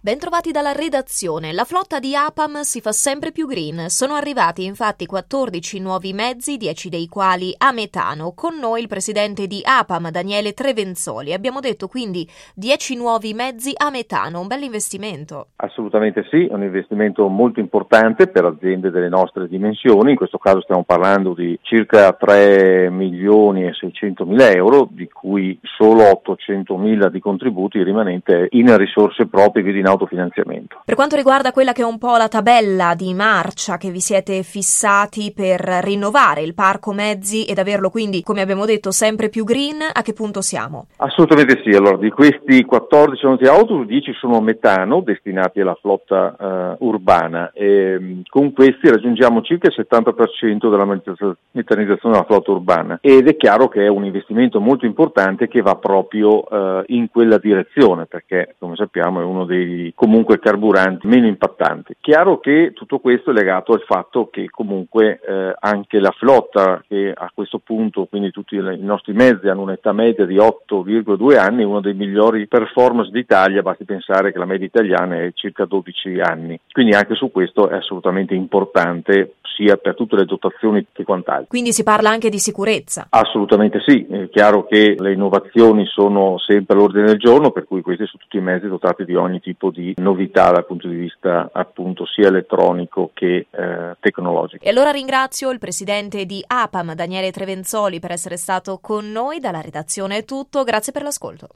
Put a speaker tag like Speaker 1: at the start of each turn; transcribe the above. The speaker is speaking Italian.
Speaker 1: Bentrovati dalla redazione. La flotta di APAM si fa sempre più green. Sono arrivati infatti 14 nuovi mezzi, 10 dei quali a metano. Con noi il presidente di APAM, Daniele Trevenzoli. Abbiamo detto quindi 10 nuovi mezzi a metano, un bel investimento.
Speaker 2: Assolutamente sì, è un investimento molto importante per aziende delle nostre dimensioni. In questo caso stiamo parlando di circa 3 milioni e 600 mila euro, di cui solo 800 mila di contributi, il rimanente in risorse proprie, quindi in autofinanziamento.
Speaker 1: Per quanto riguarda quella che è un po' la tabella di marcia che vi siete fissati per rinnovare il parco mezzi ed averlo quindi, come abbiamo detto, sempre più green, a che punto siamo?
Speaker 2: Assolutamente sì, allora di questi 14 autobus 10 sono metano destinati alla flotta urbana e con questi raggiungiamo circa il 70% della metanizzazione della flotta urbana ed è chiaro che è un investimento molto importante che va proprio in quella direzione, perché come sappiamo è uno dei comunque carburanti meno impattanti. Chiaro che tutto questo è legato al fatto che comunque anche la flotta, che a questo punto, quindi tutti i nostri mezzi hanno un'età media di 8,2 anni, uno dei migliori performance d'Italia, basti pensare che la media italiana è circa 12 anni, quindi anche su questo è assolutamente importante sia per tutte le dotazioni che quant'altro.
Speaker 1: Quindi si parla anche di sicurezza?
Speaker 2: Assolutamente sì, è chiaro che le innovazioni sono sempre all'ordine del giorno, per cui questi sono tutti i mezzi dotati di ogni tipo di novità dal punto di vista appunto sia elettronico che tecnologico.
Speaker 1: E allora ringrazio il presidente di APAM, Daniele Trevenzoli, per essere stato con noi. Dalla redazione è tutto, grazie per l'ascolto.